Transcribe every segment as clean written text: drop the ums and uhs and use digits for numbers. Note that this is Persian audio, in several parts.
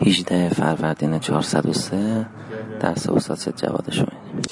18 فروردین 403 درس استاد سید جواد شمینی.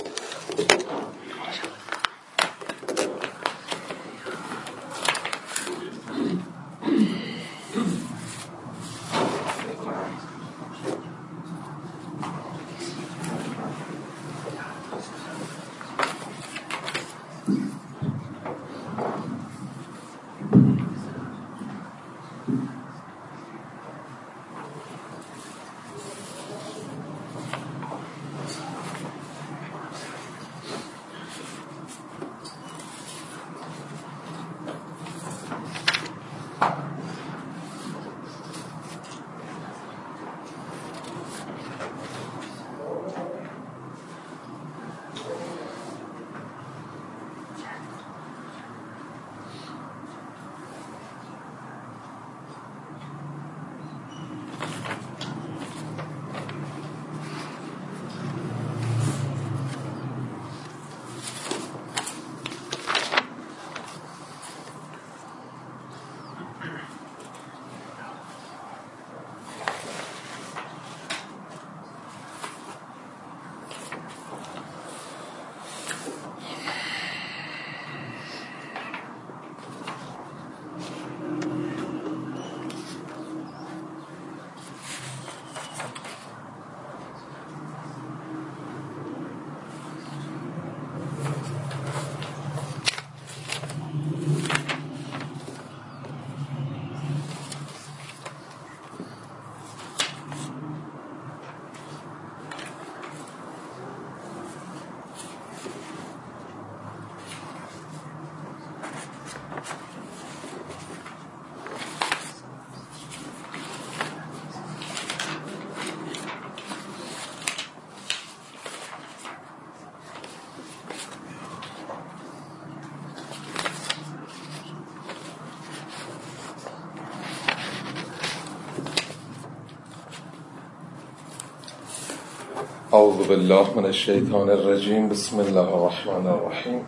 اعوذ بالله من الشیطان الرجیم. بسم الله الرحمن الرحیم.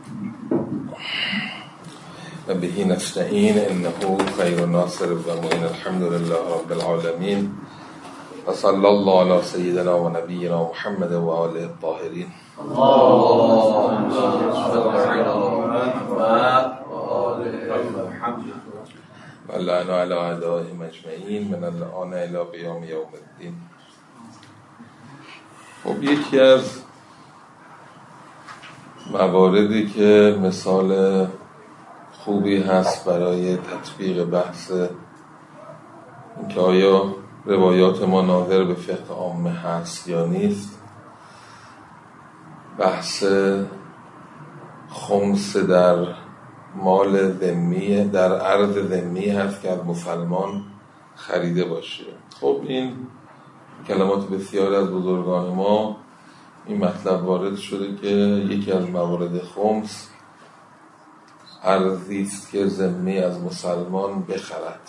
و به نستعین انه خیر ناصر و معین. الحمد لله رب العالمین و صلی الله علی سیدنا و نبینا محمد و آله الطاهرین. اللهم صل علی محمد و آله محمد و لعن علی اعدائهم اجمعین من الآن الی قیام یوم الدین. خب یکی از مواردی که مثال خوبی هست برای تطبیق بحث اینکه آیا روایات ما ناظر به فقه عامه هست یا نیست، بحث خمس در مال ذمی، در ارض ذمی هست که از مسلمان خریده باشه. خب این کلمات بسیار از بزرگان ما این مطلب وارد شده که یکی از موارد خمس ارضی است که ذمی از مسلمان بخرد.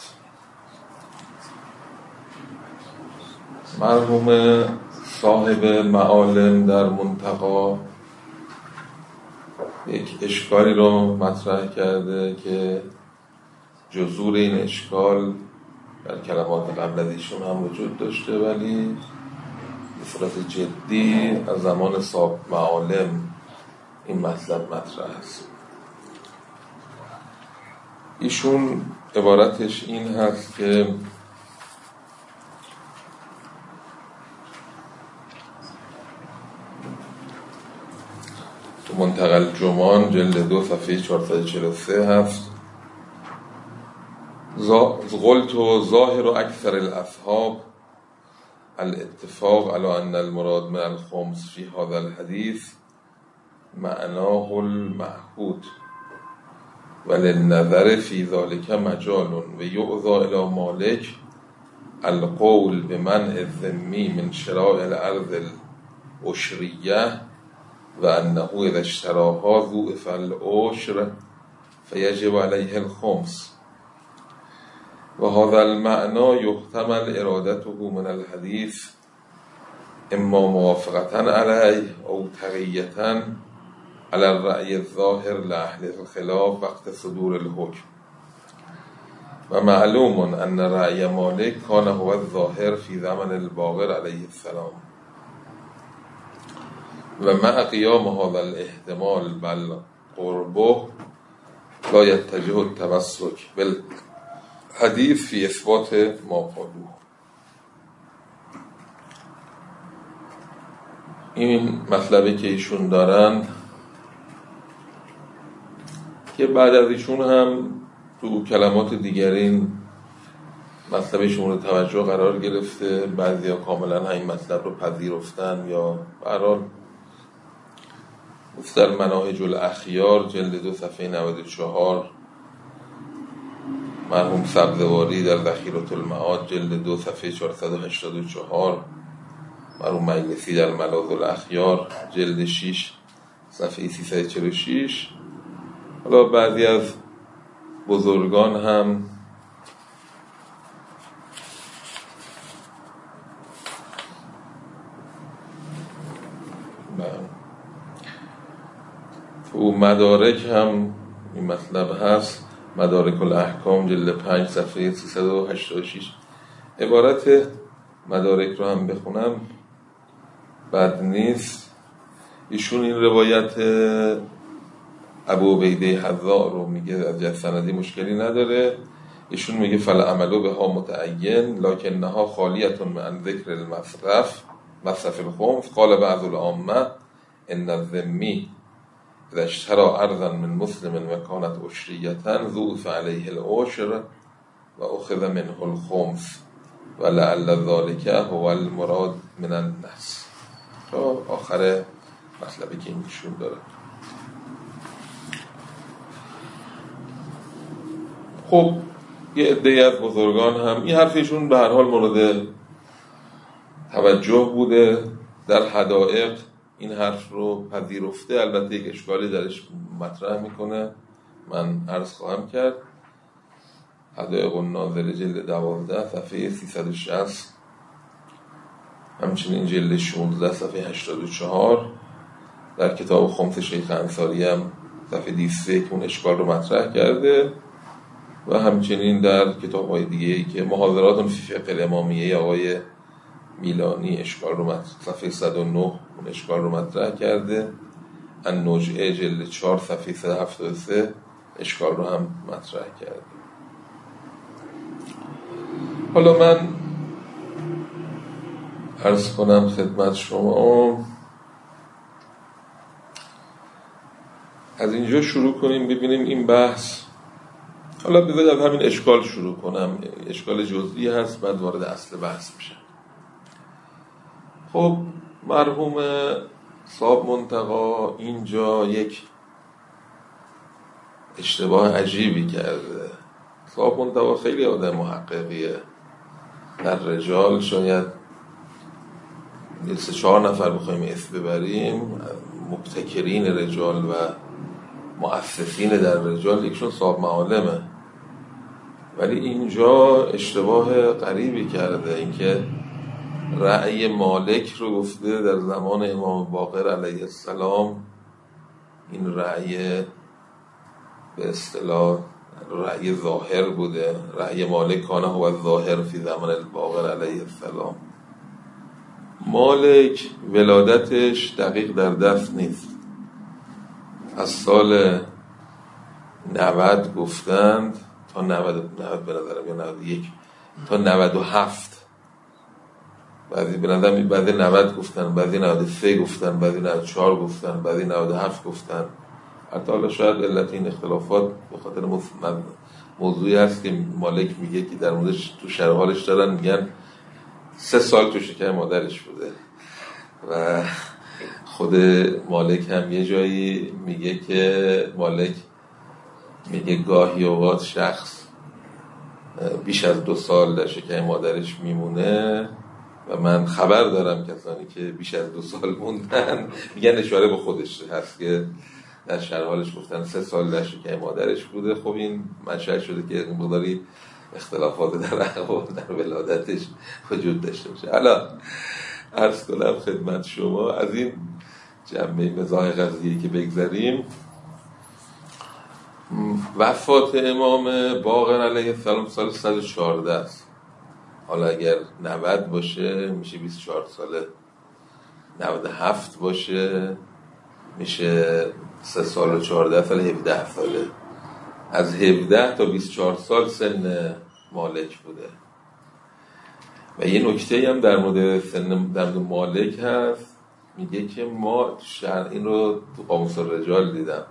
مرحوم صاحب معالم در منتقا یک اشکالی رو مطرح کرده که جذور این اشکال در کلمات قبل از ایشون هم وجود داشته، ولی به صورت جدی از زمان صاحب معالم این مطلب مطرح است. ایشون عبارتش این هست که تو منتقى الجمان جلد 2 صفحه 443 هست: قلت ظاهر اکثر الاصحاب الاتفاق على ان المراد من الخمس في هذا الحديث معناه المعهود وللنظر في ذلك مجال ويؤذى الى مالك القول بمنع الذمي من شراء الارض العشرية وانه اذا اشتراها ضعف العشر فيجب عليه الخمس و هذا المعنى يحتمل ارادته من الحديث اما موافقة عليه او تقية على الرأي الظاهر لأهل الخلاف وقت صدور الحكم و معلوم ان رأی مالک کان هو الظاهر فی زمن الباقر علیه السلام و مع قیام هذا الاحتمال بل قربه لا يتجه التمسك بالحديث في اثبات ما قالوه. این مطلبی که ایشون دارن که بعد از ایشون هم تو کلمات دیگری این مطلبشون رو توجه قرار گرفته، بعضی ها کاملا این مطلب رو پذیرفتن یا برحال در مناهج الاخیار جلد 2 صفحه 94 مرحوم سبزواری در ذخیرة المعاد جلد 2 صفحه 484 مرحوم مجلسی در ملاذ الاخیار جلد 6 صفحه 346 حالا بعضی از بزرگان هم تو مدارک هم این مطلب هست، مدارک الاحکام جلد 5 صفحه 386 عبارت مدارک رو هم بخونم بد نیست. ایشون این روایت ابو عبیده حذاء رو میگه از جهت سندی مشکلی نداره. ایشون میگه فالعمل بها متعین لکنها خالیة من ذکر المصرف الخمس. قال بعض العامه ان الذمی اذا اشترى ارضا من مسلم و كانت عشریة ضوف علیه العشر و اخذ منه الخمس و لعل ذلك هو المراد من النص. تا آخر مطلبی که ایشون داره. خب یه عده‌ای از بزرگان هم این حرفشون به هر حال مورد توجه بوده، در حدائق این حرف رو پذیرفته. البته یک اشکالی درش مطرح میکنه، من عرض خواهم کرد. حدائق الناظره جلد 12 صفحه 360 همچنین جلد 16 صفحه 84 در کتاب خمس شیخ انصاری هم صفحه 201 اون اشکال رو مطرح کرده و همچنین در کتاب های دیگه‌ای که محاضرات فی فقه الامامیه آقای میلانی اشکال رو صفحه 109 اون اشکال رو مطرح کرده. النجعه جلد 4 صفحه 173 اشکال رو هم مطرح کرده. حالا من عرض کنم خدمت شما، از اینجا شروع کنیم ببینیم این بحث. حالا بذارید از همین اشکال شروع کنم، اشکال جزئی هست بعد وارد اصل بحث میشه. خب مرحوم صاحب منتقی اینجا یک اشتباه عجیبی کرده. صاحب منتقی خیلی آدم محققیه، در رجال شاید 3-4 نفر بخوایم اسم ببریم مبتکرین رجال و مؤسسین در رجال یکشون صاحب معالمه، ولی اینجا اشتباه غریبی کرده. اینکه رأی مالک رو گفته در زمان امام باقر علیه السلام، این رأی به اصطلاح رأی ظاهر بوده. رأی مالک کانه هو الظاهر فی زمان الباقر علیه السلام. مالک ولادتش دقیق در دست نیست، از سال 90 گفتند تا 90 به نظرم یا 91 تا 97، بعضی به نظرم بعضی 90 گفتن، بعضی 93 گفتن، بعضی 94 گفتن، بعضی 97 گفتن. حتی حالا شاید علت این اختلافات به خاطر موضوعی هست که مالک میگه که در موردش تو شرح حالش دارن میگن 3 سال تو شکم مادرش بوده و خود مالک هم یه جایی میگه که مالک میگه گاهی اوقات شخص بیش از 2 سال در شکم مادرش میمونه و من خبر دارم کسانی که بیش از 2 سال موندن. میگن اشاره به خودش هست که در شرح حالش گفتن 3 سال در شکم مادرش بوده. خب این منشأ شده که مقداری اختلافات در احوال در ولادتش وجود داشته باشه. حالا عرض کنم خدمت شما از این جنبه مزاح قضیه که بگذاریم، وفات امام باقر علیه السلام سال 114 است. حالا اگر 90 باشه میشه 24 ساله، 97 باشه میشه 3 سال و 14 سال، 17 ساله. از 17 تا 24 سال سن مالک بوده. و یه نکته هم در مورد سن در مورد مالک هست، میگه که ما این رو تو قاموس الرجال دیدم.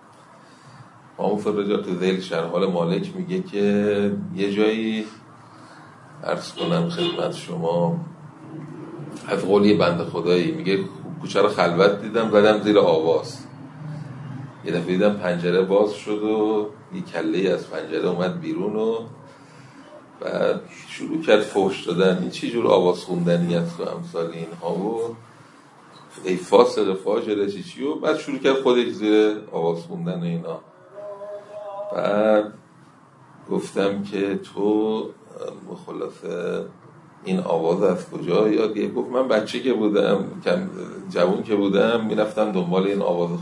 قاموس الرجال تو ذیل شرحال مالک میگه که یه جایی عرض کنم خدمت شما، از قولی بنده خدایی میگه کوچه رو خلوت دیدم، زدم زیر آواز. یه دفعه دیدم پنجره باز شد و یه کله از پنجره اومد بیرون و بعد شروع کرد فحش دادن. این چی جور آواز خوندنی است و امثال اینها و ای فاسق فاجر چی و بعد شروع کرد خودش زیر آواز خوندن و اینا. بعد گفتم که تو خلاصه این آواز از کجا یادیه؟ گفت من بچه که بودم، جوون که بودم میرفتم دنبال این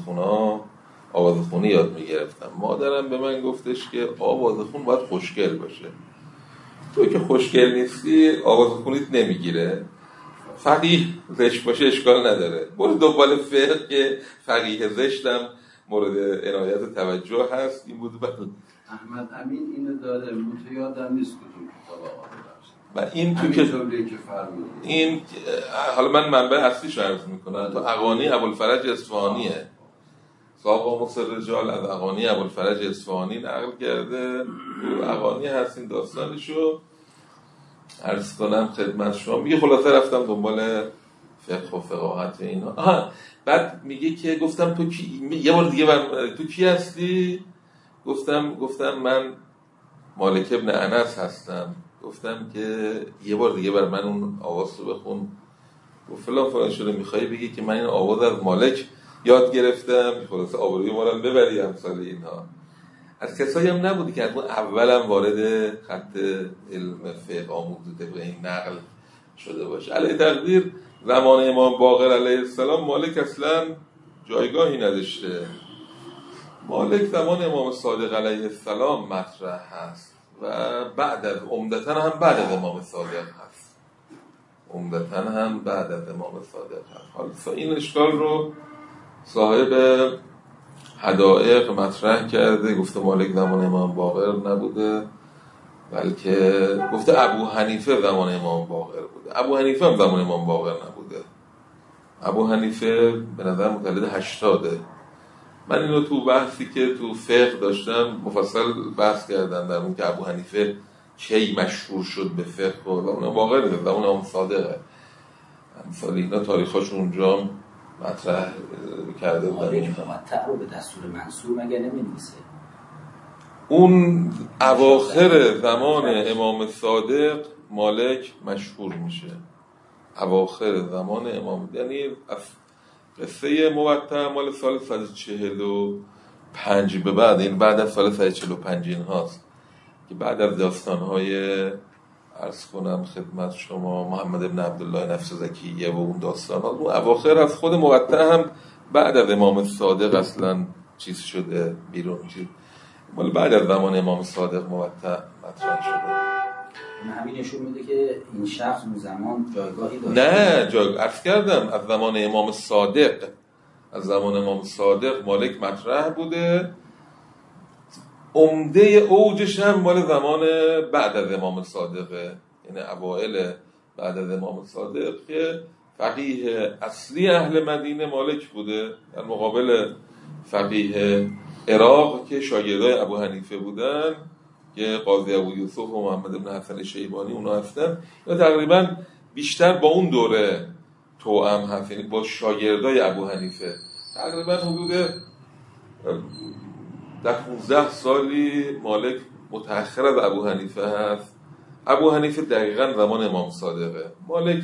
آواز خونی یاد میگرفتم. مادرم به من گفتش که آواز خون باید خوشگل باشه، تو که خوشگل نیستی آواز خونیت نمیگیره، فقیه زشت باشه اشکال نداره، برو دنبال فقه که فقیه زشتم مورد عنایت و توجه هست. این بود. احمد امین اینو داره، تو یادم نیست کدوم کتاب آورده. و این تو که این حالا من منبع اصلیش رو عرض میکنم، تو اغانی ابوالفرج اصفهانیه. صاحب قاموس الرجال از اغانی ابوالفرج اصفهانی نقل کرده. تو اغانی هست این داستانشو عرض کنم خدمت شما. میگه خلاصه رفتم دنبال فقه و فقاهت اینا. بعد میگه که گفتم تو کی، یه بار دیگه تو کی هستی؟ گفتم من مالک ابن انس هستم. گفتم که یه بار دیگه بر من اون آواز رو بخون. گفت فلان شده، میخوایی بگی که من این آواز از مالک یاد گرفتم؟ خلاصه آبروی ما رو ببری امثال اینها. از کسایی هم نبودی که از اون اولم وارد خط علم فقه آموزوده به این نقل شده باشه. علیه تقدیر زمان امام باقر علیه السلام مالک اصلا جایگاهی نداشته. مالک زمان امام صادق علیه السلام مطرح هست و عمدتاً هم بعد از امام صادق هست. حالا این اشکال رو صاحب حدائق مطرح کرده، گفته مالک زمان امام باقر نبوده، بلکه گفته ابو حنیفه زمان امام باقر بوده. ابو حنیفه هم زمان امام باقر نبوده. ابو حنیفه به نظر متولد 80. من اینو تو بحثی که تو فقه داشتم مفصل بحث کردم در اون که ابو حنیفه کی مشهور شد به فقه و زمان باقر نبوده، زمان امام صادقه. امثال اینا تاریخاشون اونجا مطرح کرده بودن. مطرح رو به دستور منصور مگه نمی‌نویسه؟ اون اواخر زمان امام صادق مالک مشهور میشه. اواخر زمان امام، یعنی قصه موطأ مال سال 145 به بعد، این بعد از سال 145 این هاست که بعد از داستان‌های عرض کنم خدمت شما محمد ابن عبدالله نفس زکیه و اون داستان‌ها، اون اواخر از خود موطأ هم بعد از امام صادق اصلا چیز شده بیرون، ولی بعد از زمان امام صادق موطأ مطرح شده. همین نشون میده که این شخص اون زمان جایگاهی داشته. نه عرض کردم از زمان امام صادق مالک مطرح بوده. عمده اوجش هم مال زمان بعد از امام صادقه، یعنی اوائل بعد از امام صادق که فقیه اصلی اهل مدینه مالک بوده در مقابل فقیه عراق که شاگردای ابو حنیفه بودن که قاضی ابو یوسف و محمد بن حسن شیبانی اونا هستن، یا تقریبا بیشتر با اون دوره توأم هست، یعنی با شاگردای ابو حنیفه. تقریبا حدود در 15 سالی مالک متأخر از ابو حنیفه هست. ابو حنیفه دقیقاً زمان امام صادقه، مالک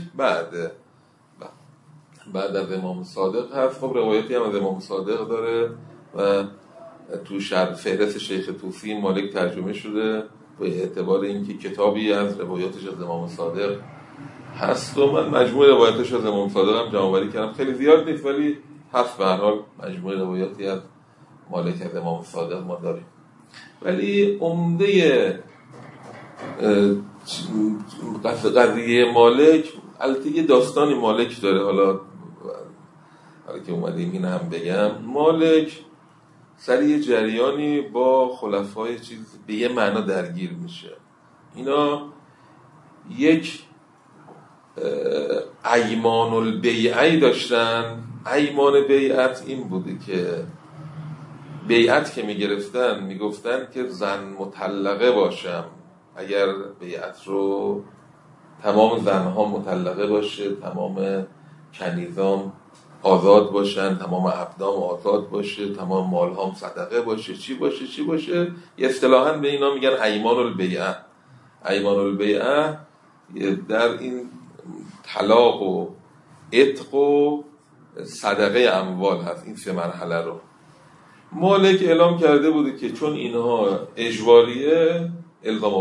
بعد از امام صادق هست. خب روایتی هم از امام صادق داره و تو فهرست شیخ طوسی مالک ترجمه شده به اعتبار اینکه کتابی از روایاتش از امام صادق هست و من مجموع روایاتش از امام صادق هم جمع‌آوری کردم. خیلی زیاد نیست ولی هست. به هر حال مجموع روایاتی از مالک از امام صادق ما داریم. ولی عمده قضیه مالک، البته یه داستانی مالک داره، حالا که اومدیم این هم بگم. مالک سر یه جریانی با خلفای چیز به یه معنا درگیر میشه. اینا یک ایمان البیعه داشتن. ایمان بیعت این بوده که بیعت که میگرفتن میگفتن که زن مطلقه باشم، اگر بیعت رو تمام زنها مطلقه باشه، تمام کنیزام آزاد باشن، تمام عبدام آزاد باشه، تمام مالهام صدقه باشه، چی باشه. اصطلاحاً به اینا میگن ایمان البیعه. ایمان البیعه در این طلاق و عتق و صدقه اموال هست. این سه مرحله رو مالک اعلام کرده بوده که چون اینها اجباریه الزام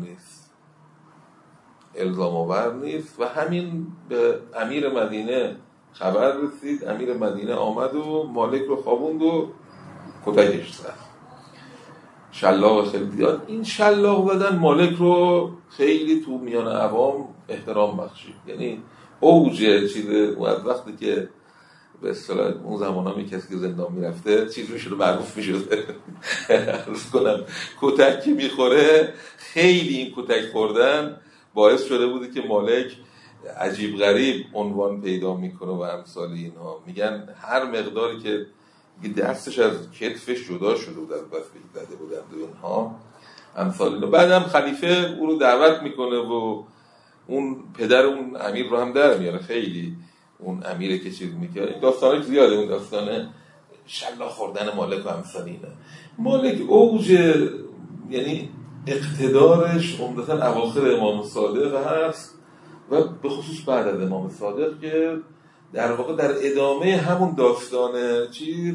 آور نیست و همین به امیر مدینه خبر رسید. امیر مدینه آمد و مالک رو خوابوند و کتکش زد، شلاق خیلی دیاد. این شلاق زدن مالک رو خیلی تو میان عوام احترام بخشید. یعنی اوج چیز از وقتی که به اصطلاح اون زمانا می کسی که زندان میرفته چیزی شده معروف میشده عرض کنم کتک که میخوره، خیلی این کتک خوردن باعث شده بوده که مالک عجیب غریب عنوان پیدا میکنه و امثال اینها. میگن هر مقداری که دستش از کتفش جدا شده بود از بس زده بودند و اینها امثال اینها. بعدم خلیفه او رو دعوت میکنه و اون پدر اون امیر رو هم در میاره. خیلی اون امیره که چیز میکنه، داستانش زیاده. اون داستانه شلاق خوردن مالک و امثال اینه. مالک اوج یعنی اقتدارش عمدتاً اواخر امام صادق هست و به خصوص بعد از امام صادق که در واقع در ادامه همون داستان چیز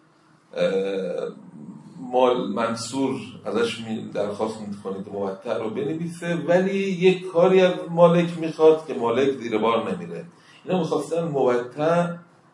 منصور ازش درخواست میکنه که موطأ رو بنویسه، ولی یک کاری از مالک میخواد که مالک زیر بار نمیره. اینا میخواستن موطأ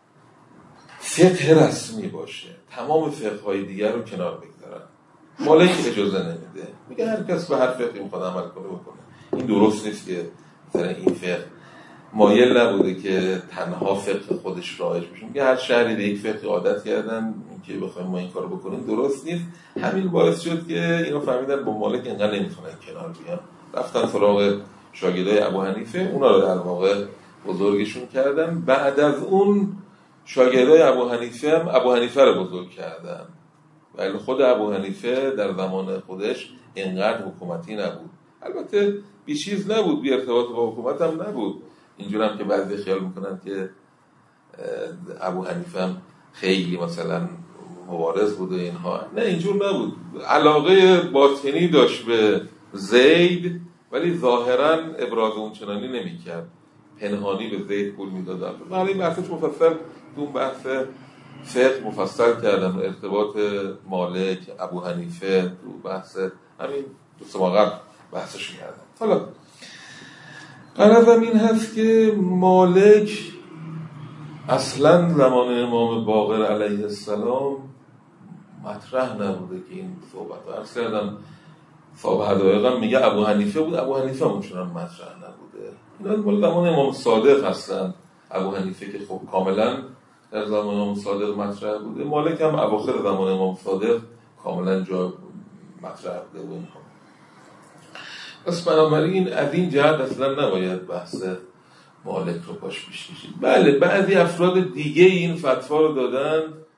فقه رسمی باشه، تمام فقه‌های دیگر رو کنار بگذارن. مالک اجازه نمیده، میگه هر کس به هر فقهی میخواد عمل کنه بکنه. این درست نیست که مثلا این فقه مایل نبوده که تنها فقه خودش رایج بشه. میگه هر شهری به یک فقه عادت کردن که بخوایم ما این کارو بکنیم درست نیست. همین باعث شد که اینا فهمیدن با مالک اینقدر نمیتونن کنار بیان، رفتن سراغ شاگردای ابو حنیفه، اونا رو در واقع بزرگشون کردن. بعد از اون شاگردای ابو حنیفه هم ابو حنیفه رو بزرگ کردن، ولی خود ابو حنیفه در زمان خودش اینقدر حکومتی نبود. البته بی چیز نبود، بی ارتباط با حکومت هم نبود. اینجور هم که بعضی خیال میکنن که ابو حنیفه هم خیلی مثلا مبارز بود و اینها، نه اینجور نبود. علاقه باطنی داشت به زید ولی ظاهرا ابراز اون چنانی نمیکرد، پنهانی به زید پول میدادن. من این بحثش مفصل دون بحث فقه مفصل کردم، ارتباط مالک ابو حنیفه تو بحث همین دو سه ماه قبل بحثش کردم. حالا غرضم این هست که مالک اصلا زمان امام باقر علیه السلام مطرح نبوده که این صحبت رو عرض کردم. صاحب هدایقم میگه ابو حنیفه بود، ابو حنیفه همونچنان مطرح نبوده. اینا مال زمان امام صادق هستن. ابو حنیفه که خب کاملا در زمان امام صادق مطرح بوده، مالک هم اواخر زمان امام صادق کاملا جا مطرح بوده و اینها. پس بنابراین از این جهت اصلا نباید بحث مالک رو باش بشنشید. بله بعضی افراد دیگه این فتوا رو دادن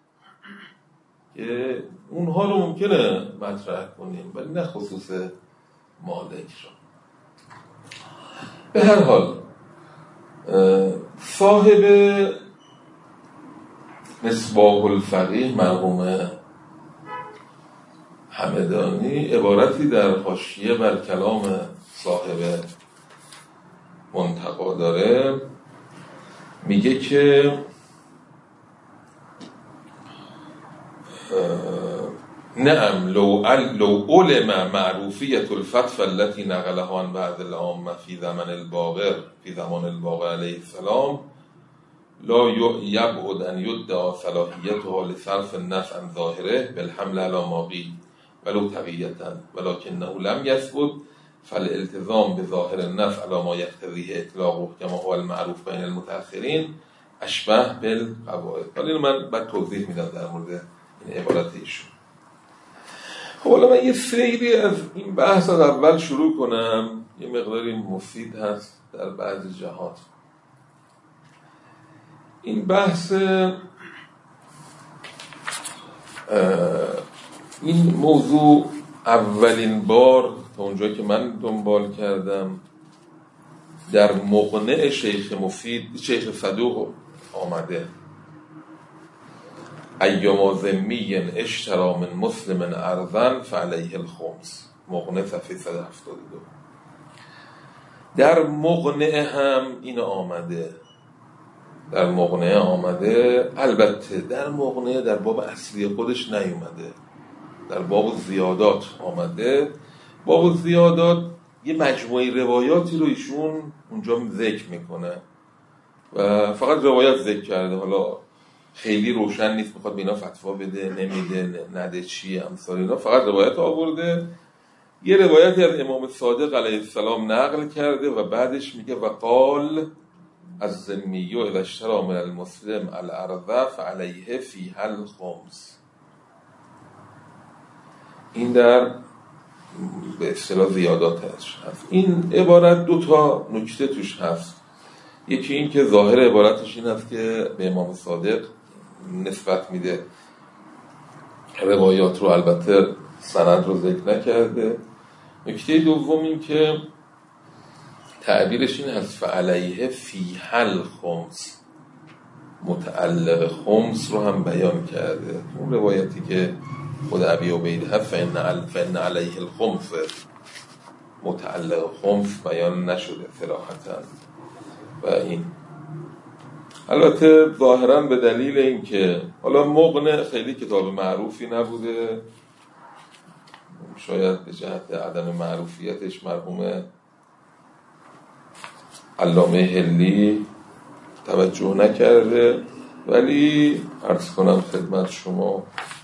که اونها رو ممکنه مطرح کنیم ولی نه خصوص مالک رو. به هر حال صاحب مصباح الفقیه مرحوم همدانی عبارتی در حاشیه بر کلام صاحب منتقا داره، میگه که نعم لو علم معروفیت الفتوى التي نقلها عن بعض العامة في زمان الباقر علیه السلام لا يبعد أن يدعى صلاحيتها لصرف النفس عن ظاهره بالحمل على ما قيل ولو تقیتا ولکنه لم یثبت فالالتزام بظاهر النص علی ما یقتضیه اطلاقه کما هو المعروف بین المتأخرین اشبه بالقواعد. حالا اینو من بعد توضیح میدم در مورد این عبارت ایشون. خب حالا من یه سیری از این بحث از اول شروع کنم، یه مقداری مفید هست در بعضی جهات. این بحث این موضوع اولین بار تا اونجایی که من دنبال کردم در مقنع شیخ مفید، شیخ صدوق آمده. ایما ذمی اشترا من مسلم ارضا فعلیه الخمس، مقنع صفحه 172. در مقنع هم این آمده، در مقنع آمده، البته در مقنع در باب اصلی خودش نیومده، در باب زیادات آمده. باب زیادات یه مجموعه روایاتی رو ایشون اونجا ذکر میکنه و فقط روایات ذکر کرده، حالا خیلی روشن نیست میخواد به اینا فتوا بده نمیده نده چی امثال اینا، فقط روایت آورده. یه روایتی از امام صادق علیه السلام نقل کرده و بعدش میگه و قال از ذمیو اذا اشتری من المسلم الارض فعلیه فیها الخمس. این در به اصطلاح زیاداتش هست. این عبارت دو تا نکته توش هست. یکی این که ظاهر عبارتش این هست که به امام صادق نسبت میده روایات رو، البته سند رو ذکر نکرده. نکته دوم این که تعبیرش این هست فعلیه فیها الخمس، متعلق خمس رو هم بیان کرده. اون روایتی که خود ابی عبیده هست فإن علیه الخمس، متعلق خمس بیان نشده صراحتاً. و این البته ظاهراً به دلیل این که حالا مقنع خیلی کتاب معروفی نبوده، شاید به جهت عدم معروفیتش مرحوم علامه حلی توجه نکرده، ولی عرض کنم خدمت شما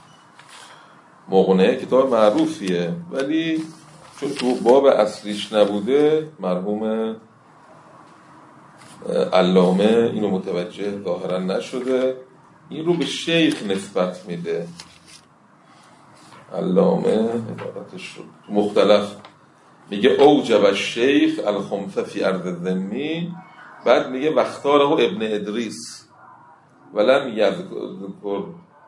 مقنع کتاب معروفیه، ولی چون تو باب اصلیش نبوده مرحوم علامه اینو متوجه ظاهرا نشده، این رو به شیخ نسبت میده. علامه عبارتش رو تو مختلف میگه اوجب الشیخ الخمس فی ارض الذمی، بعد میگه واختاره ابن ادریس ولم یذکر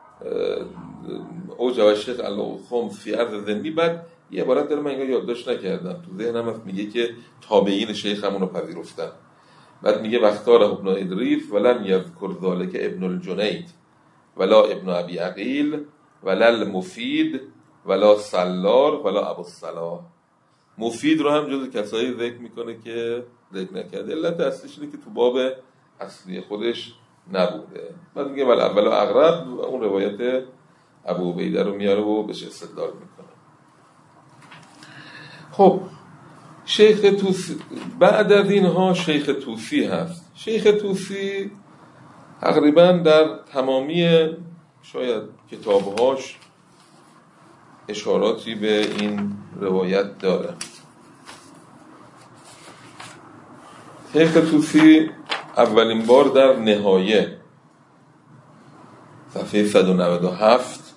اوجب الشیخ الخمس فی ارض الذمی. بعد یه عبارت داره من اینو یادداشت نکردم تو ذهنم هست، میگه که تابعین شیخ همونو پذیرفتن. بعد میگه واختاره ابن ادریس ولم یذکر ذلک ابن الجنید ولا ابن ابی عقیل ولا المفید ولا سلار ولا ابو الصلاح. مفید رو هم جز کسایی ذکر میکنه که ذکر نکرده، علت اصلیش اینه که تو باب اصلی خودش نبوده. بعد میگه ولی اول اغرب اون روایت ابو عبیده رو میاره و بهش استدلال میکنه. خب شیخ توسی بعد از اینها شیخ توسی هست. شیخ توسی تقریبا در تمامی شاید کتابهاش اشاراتی به این روایت داره. شیخ توسی اولین بار در نهایه صفحه 197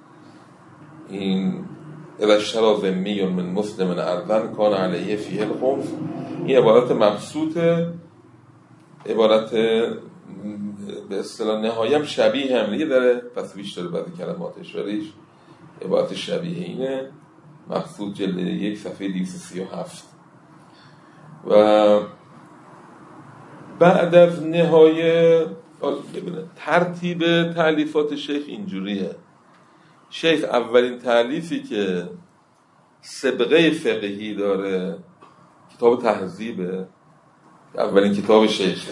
این الاشترا ذمی من مسلم ارضا کان علیه فیه الخمس، این عبارت مبسوطه، عبارت به اصطلاح نهایه هم شبیه هم داره، پس بیشتر بعضی کلماتش ولیش عبارت شبیه اینه. مبسوط جلد 1 صفحه 237. و بعد از نهایه ترتیب تألیفات شیخ اینجوریه. شیخ اولین تألیفی که سبقه فقهی داره کتاب تهذیبه، اولین کتاب شیخه.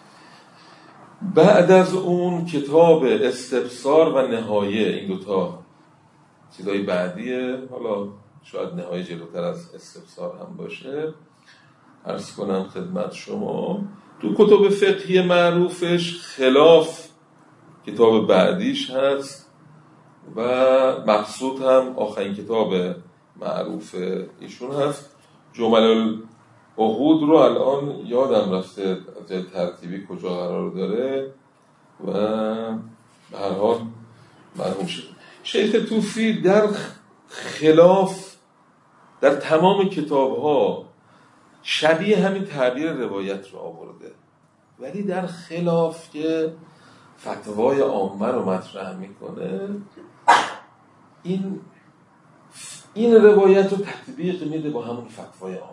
بعد از اون کتاب استبصار و نهایه، این دوتا چیزای بعدیه، حالا شاید نهایه جلوتر از استبصار هم باشه. عرض کنم خدمت شما تو کتب فقهی معروفش خلاف کتاب بعدیش هست و مقصود هم آخرین کتاب معروف ایشون هست. جمل العقود رو الان یادم رفته از ترتیبی کجا قرار داره و به هر حال مرحوم شیخ طوسی در خلاف در تمام کتاب‌ها شبیه همین تعبیر روایت رو آورده، ولی در خلاف که فتوای عامه رو مطرح میکنه این روایت رو تطبیق میده با همون فتوای عامه.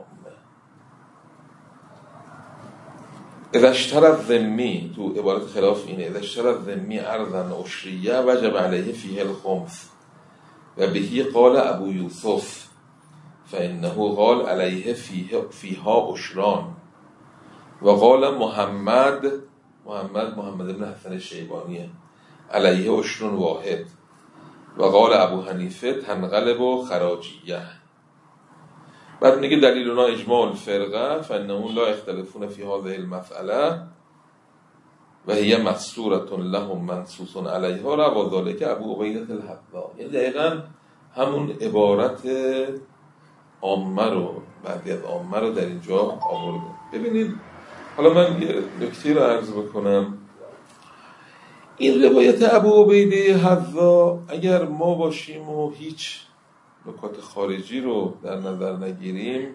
اذا اشترى الذمی، تو عبارت خلاف اینه، اذا اشترى الذمی ارضا عشریه وجب علیه فیه الخمس و بهی قال ابو یوسف فانه قال علیه فیها عشران و قال محمد بن حسن شیبانیه علیه عشر واحد و قال ابو حنیفه تنقلب خراجیه. بعد میگه دلیلنا اجماع الفرقه فانهم لا يختلفون في هذه المساله و هي مستوره لهم منصوص عليها روى ذلك ابو عبیده الحذاء. یعنی دقیقاً همون عبارت عامه رو بعضی از عامه رو در اینجا آورده. ببینید حالا من یه نکته رو عرض بکنم. این روایت ابو عبیده حذاء اگر ما باشیم و هیچ نکات خارجی رو در نظر نگیریم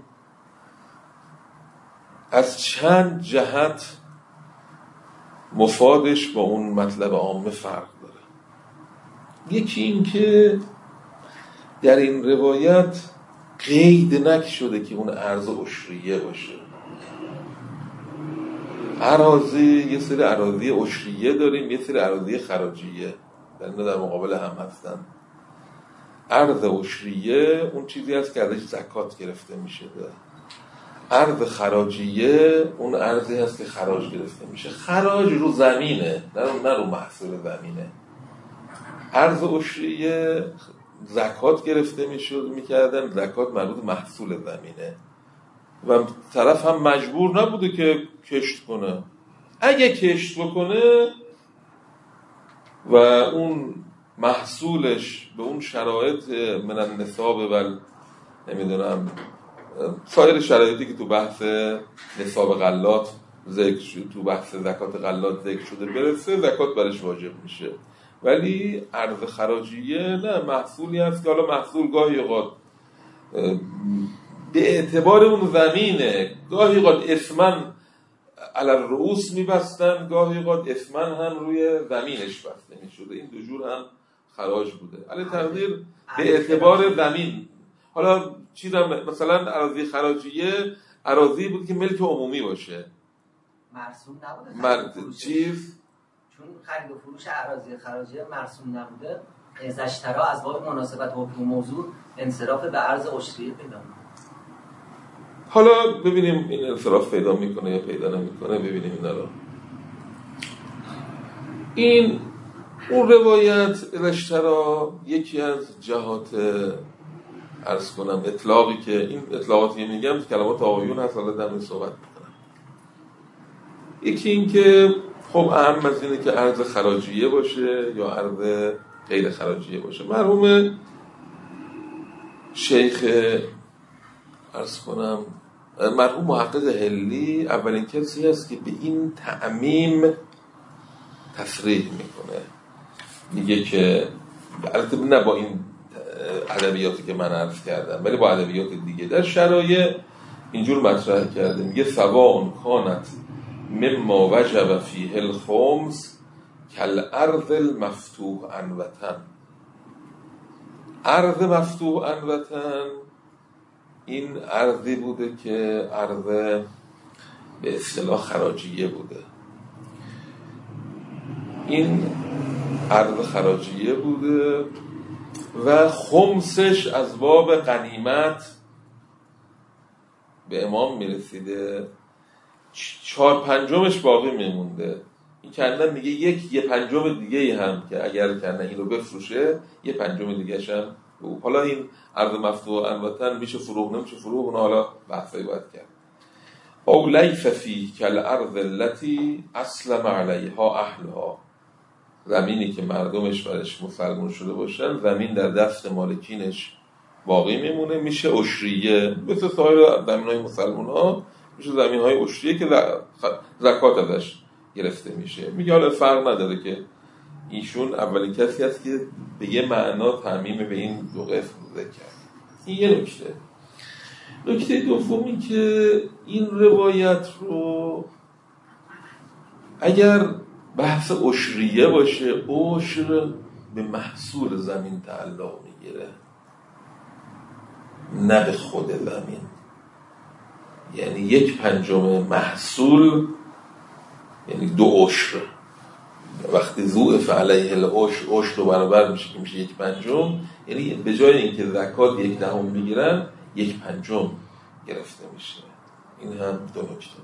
از چند جهت مفادش با اون مطلب عامه فرق داره. یکی این که در این روایت قید نشده که اون ارز عشریه باشه. اراضی یه سری اراضی عشریه داریم، یه سری اراضی خراجیه، در مقابل هم هستن. ارز عشریه اون چیزی هست که ازش زکات گرفته میشه. ارز خراجیه اون ارزی هست که خراج گرفته میشه. خراج رو زمینه، نه رو محصول زمینه. ارز عشریه زکات گرفته میکردن، زکات مربوط محصول زمینه و طرف هم مجبور نبوده که کشت کنه. اگه کشت بکنه و اون محصولش به اون شرایط من النصاب و نمیدونم سایر شرایطی که تو بحث نصاب غلات ذکر شده، تو بحث زکات غلات ذکر شده برسه، زکات برش واجب میشه. ولی ارز خراجیه نه، محصولی هست که حالا محصول گاهی اوقات به اعتبار اون زمینه، گاهی اوقات اسمن علی الرؤوس میبستن، گاهی اوقات اسمن هم روی زمینش بسته میشده. این دو جور هم خراج بوده. علی تقدیر به اعتبار زمین. حالا چیزم مثلا اراضی خراجیه اراضی بود که ملک عمومی باشه، مرسوم نبوده. چیز چون خرید و فروش اراضی خراجیه مرسوم نبوده، ازشترا از باب مناسبت حکم موضوع انصراف به ارز عشریه پیدا میکنه. حالا ببینیم این انصراف پیدا میکنه یا پیدا نمیکنه، ببینیم اینا رو. این اون روایت ازشترا یکی از جهات عرض کنم اطلاقی که این اطلاقاتی میگم کلمات آقایون هست، حالا در این صحبت میکنم. یکی این که خب اهم از اینه که ارز خراجیه باشه یا ارز غیر خراجیه باشه. مرحوم شیخ عرض کنم مرحوم محقق حلی اولین کسی هست که به این تعمیم تصریح میکنه. میگه که البته نه با این ادبیاتی که من عرض کردم ولی با ادبیات دیگه در شرایع اینجور مطرح کرده. میگه سواء کانت مما وجب فیه الخمس کالارض المفتوح عن وطن. ارض مفتوح عن وطن این ارضی بوده که ارض به اصطلاح خراجیه بوده. این ارض خراجیه بوده و خمسش از باب غنیمت به امام میرسیده، 4/5 باقی میمونده. این کندن میگه یه پنجم دیگه هم که اگر کندن این رو بفروشه 1/5 دیگه هم. حالا این ارض مفتوح عن وطن میشه فروغ نمیشه فروغ، اون حالا بحثایی باید کرد. او لیس فی کالارض التي اسلم علیها اهلها. زمینی که مردمش برش مسلمان شده باشن زمین در دست مالکینش باقی میمونه، میشه عشریه، مثل سایر زمین‌های مسلمان‌ها میشه زمین‌های عشریه که زکات ازش گرفته میشه. میگه حالا فرق نداره که ایشون اولین کسی هست که به یه معنا تعمیم به این دو قسم ذکر کرد. این یه نکته. نکته دومی که این روایت رو اگر بحث عشریه باشه، عشر به محصول زمین تعلق میگیره نه به خود زمین. یعنی 1/5 محصول یعنی 2 عشر. وقتی ضوعف علیه العشر، عشر رو برابر میشه که میشه 1/5، یعنی به جای اینکه زکات 1/10 میگیرن 1/5 گرفته میشه. این هم 2 نکته.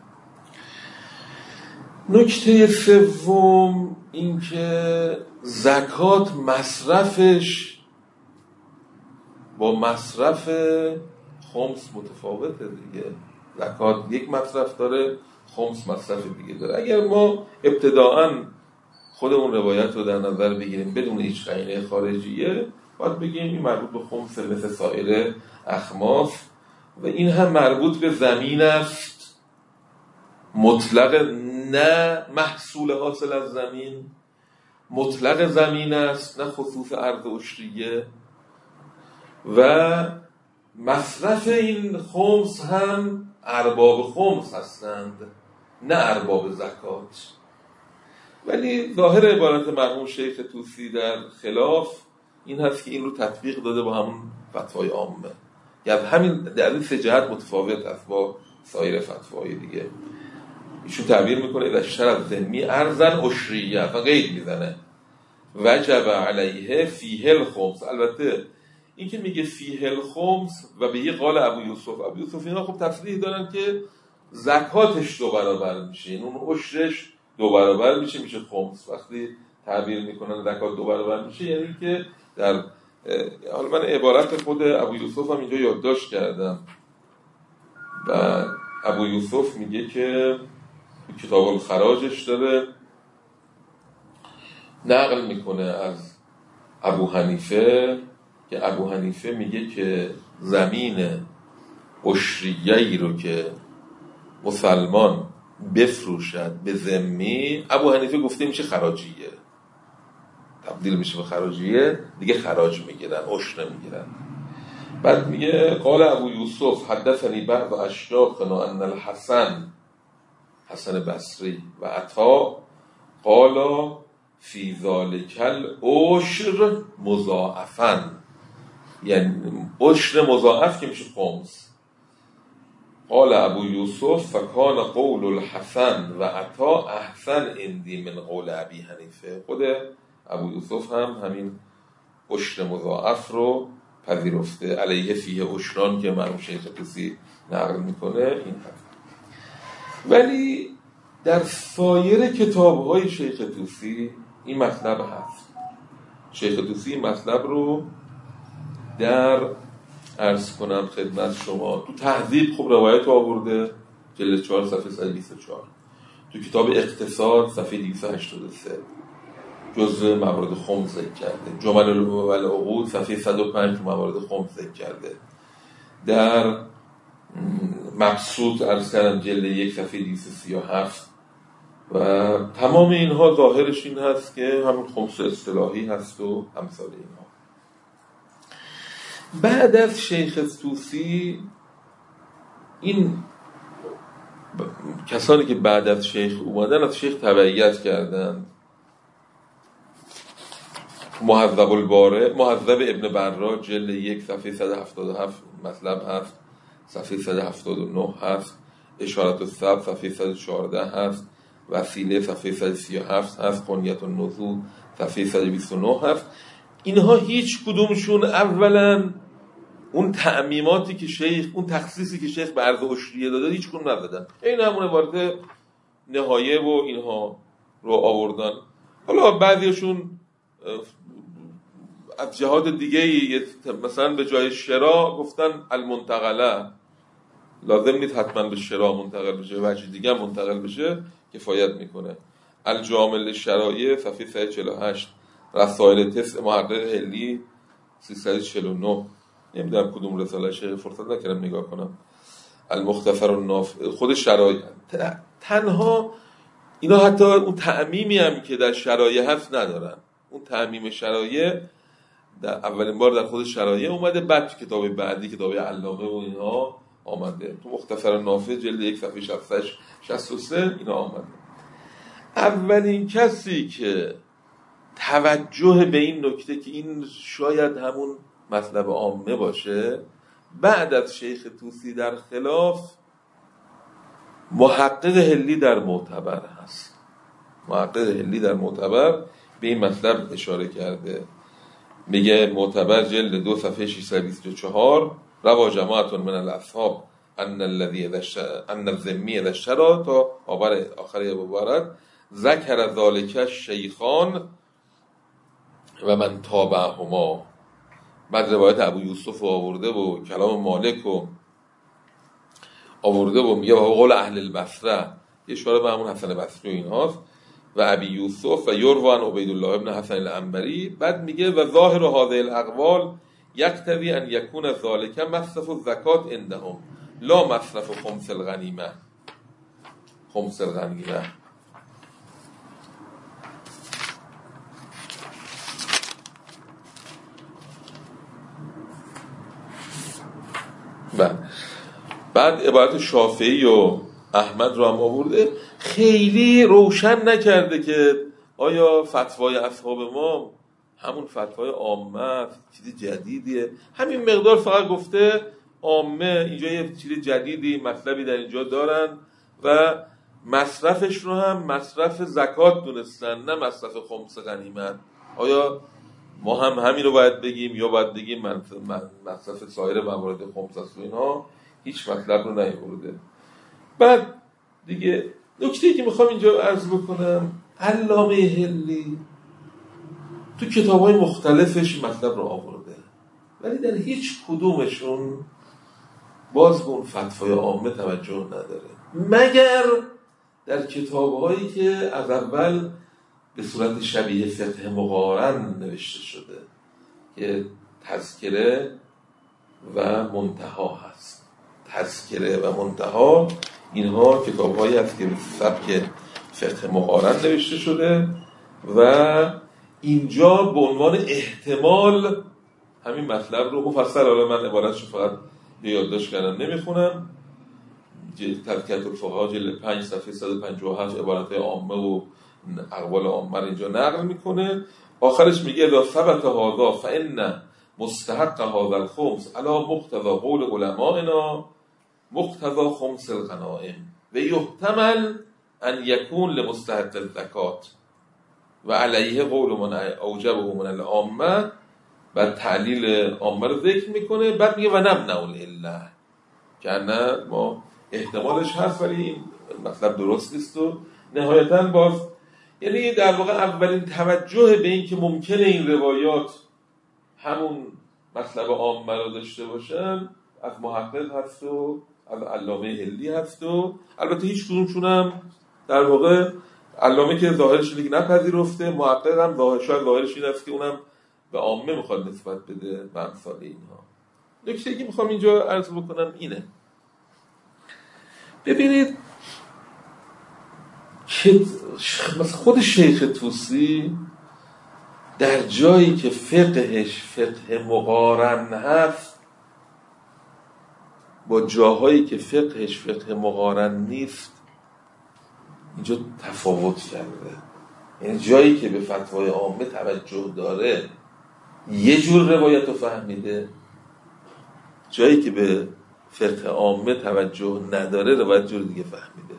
نکته سوم این که زکات مصرفش با مصرف خمس متفاوته دیگه. زکات یک مصرف داره، خمس مصرف دیگه داره. اگر ما ابتداعاً خودمون روایت رو در نظر بگیریم بدون هیچ قرینه خارجیه، باید بگیم این مربوط به خمس مثل سایر اخماس و این هم مربوط به زمین است مطلق، نه محصول حاصل از زمین. مطلق زمین است، نه خصوص ارض عشریه. و مصرف این خمس هم ارباب خمس هستند، نه ارباب زکات. ولی ظاهر عبارت مرحوم شیخ طوسی در خلاف این هست که این رو تطبیق داده با همون فتوای عامه، یعنی همین در این 3 جهت متفاوت است با سایر فتوای دیگه. ایشون تعبیر میکنه اذا اشترى ذمی ارضا عشریه، اصلا قید میزنه وجب علیه فیه الخمس. البته این که میگه فیه الخمس و به یه قال ابو یوسف اینا خب تصریح دارن که زکاتش 2 برابر میشه، این اون عشرش 2 برابر میشه خمس. وقتی تعبیر میکنن زکات 2 برابر میشه یعنی که در حالا من عبارت خود ابو یوسف هم اینجا یادداشت کردم و ابو یوسف میگه که کتاب الخراجش داره نقل میکنه از ابو حنیفه که ابو حنیفه میگه که زمین عشریه‌ای رو که مسلمان بفروشد به ذمی، ابو حنیفه گفته میشه خراجیه، تبدیل میشه به خراجیه دیگه، خراج میگیرن، عشر نمیگیرن. بعد میگه قال ابو یوسف حدثنی بعض اشیاخنا ان الحسن، حسن بصری و عطا قالا فی ذالک العشر مضاعفا، یعنی عشر مضاعف که میشه خمس. قال ابو یوسف فکان قول الحسن و عطا احسن عندی من قول ابی حنیفه. خود ابو یوسف هم همین عشر مضاعف رو پذیرفته، علیه فیه عشران که مرحوم شیخ طوسی نقل میکنه این هست. ولی در سایر کتاب‌های شیخ طوسی این مطلب هست. شیخ طوسی این مطلب رو در عرض کنم خدمت شما تو تهذیب خوب روایت آورده، جلد 4 صفحه 124، تو کتاب اقتصاد صفحه 283 جزء موارد خمس ذکر کرده، جمل العقود صفحه 105 موارد خمس ذکر کرده، در مبسوط عرض کردم جلد 1 صفحه 237 و تمام اینها ظاهرش این هست که همون خمس اصطلاحی هست و امثال اینها. بعد از شیخ طوسی این کسانی که بعد از شیخ اومدن از شیخ تبعیت کردن، مهذب الباره، مهذب ابن براج جلد 1 صفحه 177 مطلب هست، صفحه 179 هست، اشارت السبب صفحه 114 هست، وسیله صفحه 137 هست، قنیت النزول صفحه 129 هست. اینها هیچ کدومشون اولا اون تعمیماتی که شیخ، اون تخصیصی که شیخ به ارض عشریه داده هیچ کدوم ندادن، این همون عبارت نهایه و اینها رو آوردن. حالا بعضیشون از جهاد دیگه مثلا به جای شرا گفتن المنتقله، لازم نیست حتما به شرا منتقل بشه، وجه دیگه منتقل بشه کفایت میکنه. الجامع للشرایع صفحه 148، رسائل تسع محقق هلی 349. نمیدونم کدوم رساله شیخ فرصت نکردم نگاه کنم. المختصر النافع خود شرایع تنها اینا حتی اون تعمیمی هم که در شرایع هست ندارن. اون تعمیم شرایع در اولین بار در خود شرایع اومده، بعد تو کتاب بعدی کتاب علامه و اینا آمده. تو مختصر النافع جلد 1 صفحه 63 اینا آمده. اولین کسی که توجه به این نکته که این شاید همون مطلب عامه باشه بعد از شیخ طوسی در خلاف محقق هلی در معتبر هست. محقق هلی در معتبر به این مطلب اشاره کرده. میگه معتبر جلد 2 صفحه 624 روا جماعت من الاصحاب ان الذمی اذا اشترى تا آخر عبارت ذکر ذالک شیخان و من تابعهما. بعد روایت ابو یوسف آورده و کلام مالک و آورده و میگه و قول اهل البصره، اشاره به همون حسن بصری و اینهاست، و ابی یوسف و یروان عبیدالله ابن حسن العنبری. بعد میگه و ظاهر هذه الاقوال یقتضی ان یکون ذالک مصرف الزکات عندهم لا مصرف خمس الغنیمه. خمس الغنیمه بعد عبارت شافعی و احمد رو هم آورده. خیلی روشن نکرده که آیا فتوای اصحاب ما همون فتوای عامه چیز جدیدیه. همین مقدار فقط گفته عامه اینجا یه چیز جدیدی مطلبی در اینجا دارن و مصرفش رو هم مصرف زکات دونستن نه مصرف خمس غنیمت. آیا ما هم همین رو باید بگیم یا باید بگیم مصرف سایر موارد خمس است و اینا؟ هیچ مطلب رو نیاورده. بعد دیگه نکته‌ای که میخوام اینجا عرض بکنم، علامه هلی تو کتاب‌های مختلفش مطلب رو آورده ولی در هیچ کدومشون باز به اون فتوای عامه توجه نداره، مگر در کتاب‌هایی که از اول به صورت شبیه فقه مقارن نوشته شده که تذکره و منتها هست. تذکره و منتها اینها کتاب‌هایی هست که به سبک فقه مقارن نوشته شده و اینجا به عنوان احتمال همین مطلب رو مفصل، حالا من عبارتشو فقط یادداشت کردم نمیخونم، تذکرة الفقهاء جلد 5 صفحه 158 عبارت عامه و اقوال عامه اینجا نقل میکنه. آخرش میگه اذا ثبت هذا فان مستحق هذا الخمس علی مقتضى قول علمائنا مقتضى خمس الغنائم و یحتمل ان یکون لمستحق الزکات و علیه قول من اوجبه من العامه. بعد تعلیل عامه رو ذکر میکنه. بعد میگه و نمنع الا که نه ما احتمالش هست ولی این مطلب درست نیست. و نهایتاً باز یعنی در واقع اولین توجه به این که ممکنه این روایات همون مطلب عامه رو داشته باشن از محقق هست و از علامه هلی هست و البته هیچ کدومشون هم در واقع علامه که ظاهرش دیگه نپذیرفته، محقق هم شاید ظاهرش این است که اونم به عامه میخواد نسبت بده و امثال اینها. نکته‌ای که میخوام اینجا عرض بکنم اینه، ببینید که خود شیخ طوسی در جایی که فقهش فقه مقارن هست با جاهایی که فقهش فقه مقارن نیست اینجا تفاوت کرده. یعنی جایی که به فتوای عامه توجه داره یه جور روایت رو فهمیده، جایی که به فقه عامه توجه نداره روایت جور دیگه فهمیده.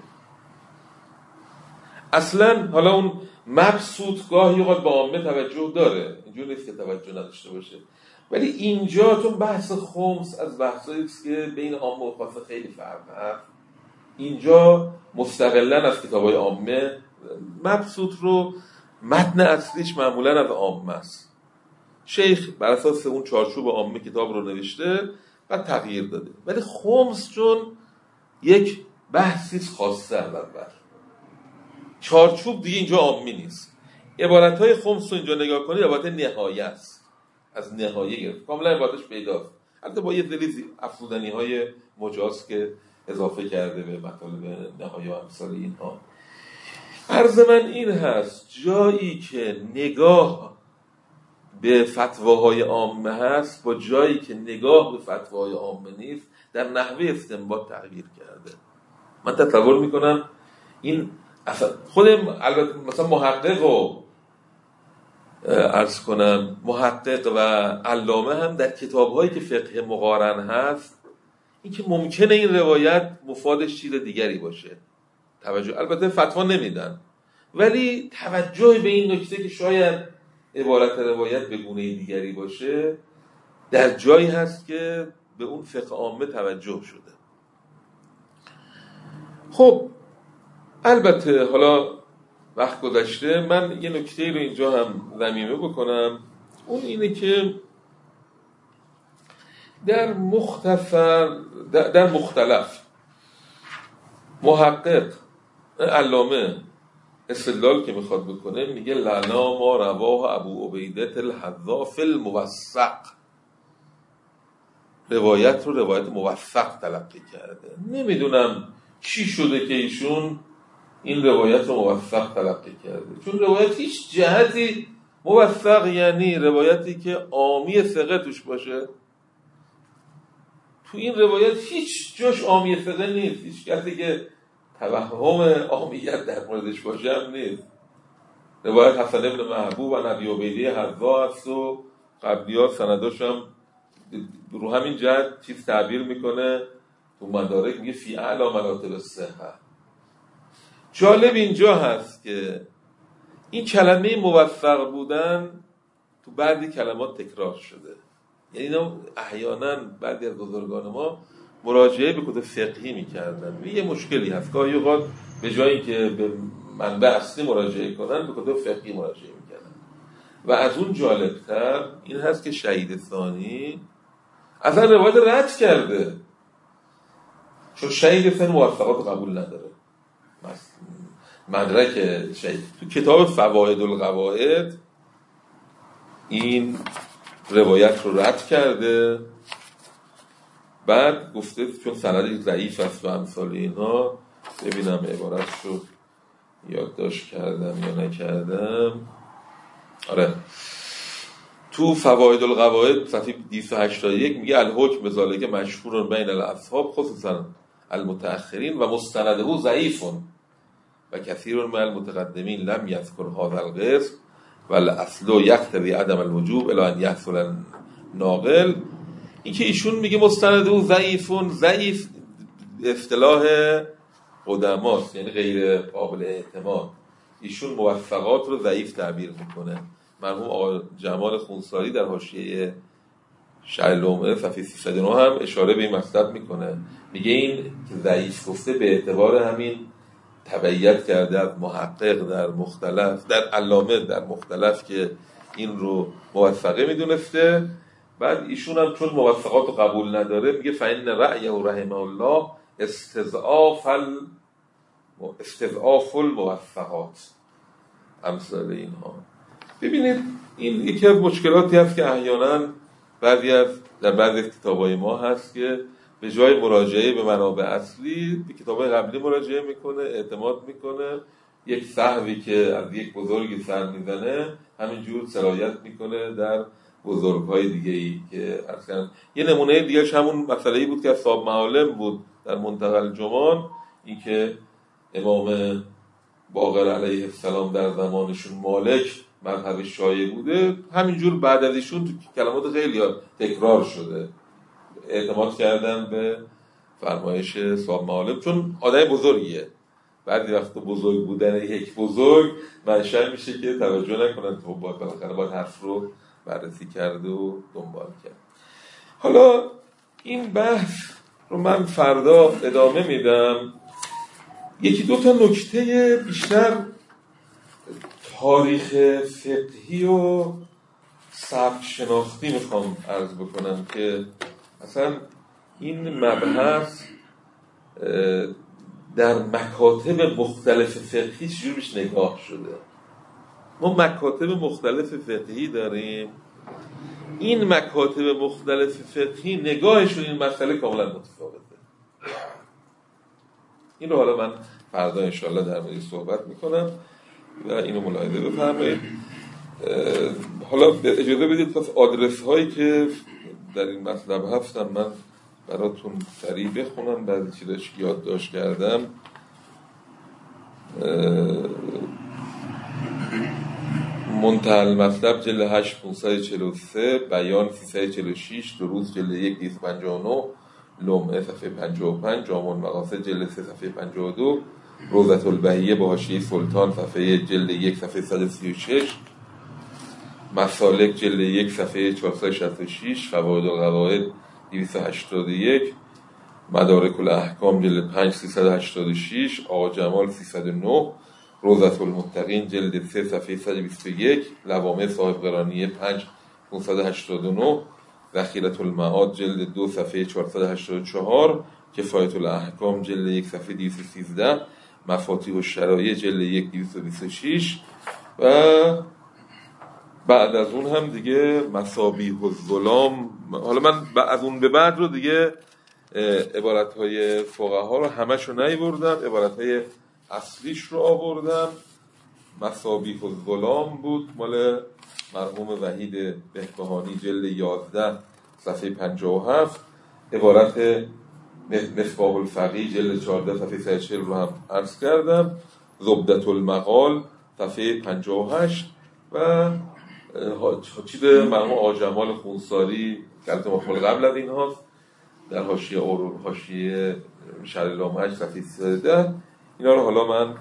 اصلا حالا اون مبسوط گاهی اوقات با عامه توجه داره، اینجور نیست که توجه نداشته باشه، ولی اینجا چون بحث خمس از بحثایی است که بین عامه و خاصه خیلی فرق هست، اینجا مستقلاً از کتابای عامه مبسوط رو متن اصلیش معمولاً از عامه است. شیخ بر اساس اون چارچوب عامه کتاب رو نوشته و تغییر داده، ولی خمس چون یک بحثی خاصه از اول چارچوب دیگه اینجا عامی نیست. عبارت‌های خمس رو اینجا نگاه کنید، عبارت نهایه است، از نهایه گرفت، کاملا عبارتش پیداست، البته با یه ذری افزودنی‌های مجاز که اضافه کرده به مطالب نهایه و امثال اینها. عرض من این هست جایی که نگاه به فتواهای عامه هست با جایی که نگاه به فتواهای عامه نیست در نحوه استنباط تغییر کرده. من تصور میکنم این خودم البته مثلا محقق و عرض کنم محقق و علامه هم در کتاب‌هایی که فقه مقارن هست این که ممکنه این روایت مفادش چیز دیگری باشه توجه، البته فتوا نمیدن ولی توجه به این نکته که شاید عبارت روایت به گونه دیگری باشه در جایی هست که به اون فقه عامه توجه شده. خب البته حالا وقت گذشته، من یه نکته رو اینجا هم ضمیمه بکنم، اون اینه که در مختلف محقق علامه استدلال که میخواد بکنه میگه لنا ما رواه ابو عبیده الحذا فی الموثق، روایت رو روایت موثق تلقی کرده. نمیدونم چی شده که ایشون این روایت رو موثق تلقی کرده، چون روایت هیچ جهتی موثق یعنی روایتی که عامی ثقه توش باشه. تو این روایت هیچ جاش عامی ثقه نیست، هیچ کسی که توهم عامیت در موردش باشه هم نیست. روایت حسن ابن محبوب و ابی عبیده حذا هست و قبلی‌ها سنداش هم رو همین جهت چیز تعبیر میکنه تو مدارک، میگه فی اعلی مراتب الصحه. جالب اینجا هست که این کلمه موثق بودن تو بعضی کلمات تکرار شده، یعنی اینا احیانا بعضی از بزرگان ما مراجعه به کتب فقهی میکردن. یه مشکلی هست، گاهی اوقات به جایی که به منبع اصلی مراجعه کنن به کتب فقهی مراجعه میکردن. و از اون جالبتر این هست که شهید ثانی اصلا روایت رد کرده، چون شهید ثانی موثقات قبول نداره. مدرک شهید تو کتاب فواید القواعد این روایت رو رد کرده، بعد گفته چون سندش ضعیف است و امثال اینها. ببینم عبارت رو یادداشت کردم یا نکردم. آره تو فواید القواعد صفحه 281 میگه الحکم بذالک مشهور بین الاصحاب خصوصا المتأخرین و مستنده ضعیف و کثیر من المتقدمین لم یذکر هذا القسم والاصل یقتضی عدم الوجوب الا ان یحصل ناقل. این که ایشون میگه مستند ضعیفون، ضعیف اصطلاح قدماست یعنی غیر قابل اعتماد، ایشون موثقات رو ضعیف تعبیر میکنه. مرحوم آقا جمال خونساری در حاشیه شرح لمعه صفحه 309 هم اشاره به این مطلب میکنه، میگه این ضعیف گفته به اعتبار همین تبعیت کرده از محقق در مختلف، در علامه در مختلف که این رو موثقه میدونسته. بعد ایشون هم چون موثقات رو قبول نداره میگه فإن رأیه رحمه الله استضعاف الموثقات امثال اینها. ببینید این یکی از مشکلاتی هست که احیانا در بعضی از کتابای ما هست که به جای مراجعه به منابع اصلی به کتابای قبلی مراجعه میکنه، اعتماد میکنه، یک سهوی که از یک بزرگی سر میزنه همینجور سرایت میکنه در بزرگهای دیگه‌ای که اصلا. یه نمونه دیگه‌ش همون مسئله‌ای بود که از صاحب معالم بود در منتقى الجمان، این که امام باقر علیه السلام در زمانشون مالک مذهب شایع بوده، همینجور بعد از ایشون تو کلمات خیلی تکرار شده، اعتماد کردن به فرمایش صاحب معالم چون آدم بزرگیه. بعضی وقت بزرگ بودن یک بزرگ منشأ میشه که توجه نکنن، تو بالاخره باید حرف رو بررسی کرده و دنبال کرد. حالا این بحث رو من فردا ادامه میدم. یکی دو تا نکته بیشتر تاریخ فقهی و سبک شناختی میخوام عرض بکنم که اصلا این مبحث در مکاتب مختلف فقهی چجور بیش نگاه شده. ما مکاتب مختلف فقهی داریم، این مکاتب مختلف فقهی نگاهشون این مسئله کاملا متفاوته. این رو حالا من فردا انشاءالله در موردش صحبت میکنم و اینو ملاحظه بفرمایید. حالا اجازه بدید پس آدرس هایی که در این مطلب هستم من براتون سریع بخونم، بعضی چیزاش یادداشت کردم. منتهی المطلب جلد 8 543، بیان 346، دروس جلد 1 259، لمعه صفحه 55، جامع المقاصد جلد 3 صفحه 52، روضة البهیه با حاشیه سلطان صفحه جلد 1 صفحه 136، مسالک جلد 1 صفحه 466، فوائد القواعد 281، مدارک الاحکام جلد 5 386، آقا جمال 309، روضة المتقین جلد 3 صفحه 121، لوامع صاحب قرانیه 5 589، ذخیرة المعاد جلد 2 صفحه 484، کفایت الاحکام جلد 1 صفحه 213، مفاتیح الشرایع جلد 1 226 و بعد از اون هم دیگه مصابیح الظلام. حالا من از اون به بعد رو دیگه عبارتهای فقها رو همشو نیاوردم، عبارتهای اصلیش رو آوردم. مصابیح الظلام بود مال مرحوم وحید بهبهانی جلد 11 صفحه 57، عبارت مصباح الفقیه جلد 14 صفحه 140 رو هم عرض کردم، زبدة المقال صفحه 58 و چیز مرحوم آقا جمال خونساری که مفعول قبل از این هاست در حاشیه شرح لامعه صفحه 13. اینا رو حالا من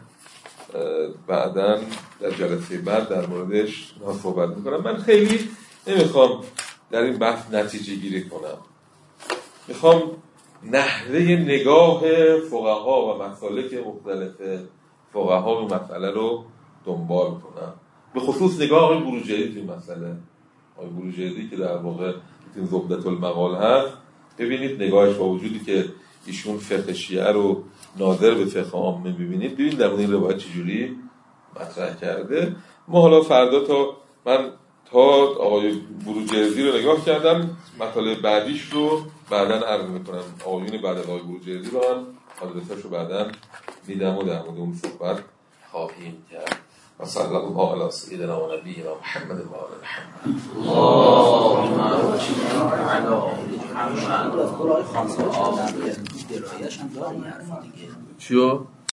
بعداً در جلسه بعد در موردش صحبت میکنم. من خیلی نمیخوام در این بحث نتیجه گیری کنم، میخوام نحوه نگاه فقها و مسالک مختلف فقها به مسئله رو دنبال کنم، به خصوص نگاه آقای بروجردی تو این مسئله. آقای بروجردی که در واقع این زبدة المقال هست، ببینید نگاهش با وجودی که ایشون فقه شیعه رو ناظر به فقه عامه ببینید، ببینید در مورد این روایت چجوری مطرح کرده. ما حالا فردا من تا آقای بروجردی رو نگاه کردم، مطالب بعدیش رو بعداً عرض میکنم. آقایون بعد از آقای بروجردی رو هم آدرسش رو بعداً میدم و در مورد اون صحبت خواهیم کرد. و صلی الله علی سیدنا و نبینا محمد و آل محمد. اللهم علی محمد. از برای خانسایی درایش هم داری حرفا دیگه. چیو؟